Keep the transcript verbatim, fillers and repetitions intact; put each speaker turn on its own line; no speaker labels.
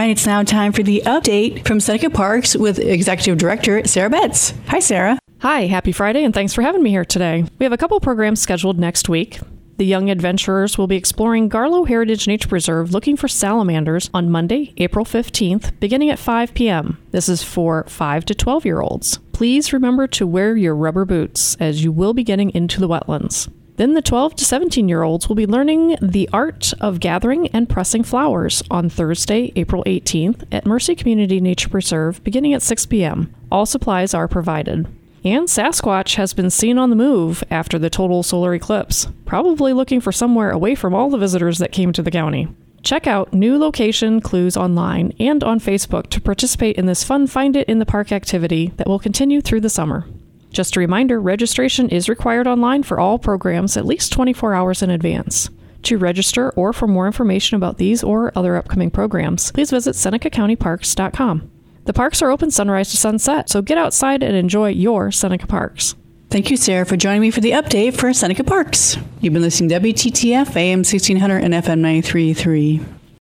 right, it's now time for the update from Seneca Parks with Executive Director Sarah Betts. Hi, Sarah.
Hi, happy Friday, and thanks for having me here today. We have a couple programs scheduled next week. The Young Adventurers will be exploring Garlow Heritage Nature Preserve looking for salamanders on Monday, April fifteenth, beginning at five p.m. This is for five to twelve-year-olds. Please remember to wear your rubber boots, as you will be getting into the wetlands. Then the twelve to seventeen-year-olds will be learning the art of gathering and pressing flowers on Thursday, April eighteenth at Mercy Community Nature Preserve, beginning at six p.m. All supplies are provided. And Sasquatch has been seen on the move after the total solar eclipse, probably looking for somewhere away from all the visitors that came to the county. Check out new location clues online and on Facebook to participate in this fun Find It in the Park activity that will continue through the summer. Just a reminder, registration is required online for all programs at least twenty-four hours in advance. To register or for more information about these or other upcoming programs, please visit Seneca County Parks dot com. The parks are open sunrise to sunset, so get outside and enjoy your Seneca Parks.
Thank you, Sarah, for joining me for the update for Seneca Parks. You've been listening to W T T F, A M sixteen hundred and F M ninety-three point three.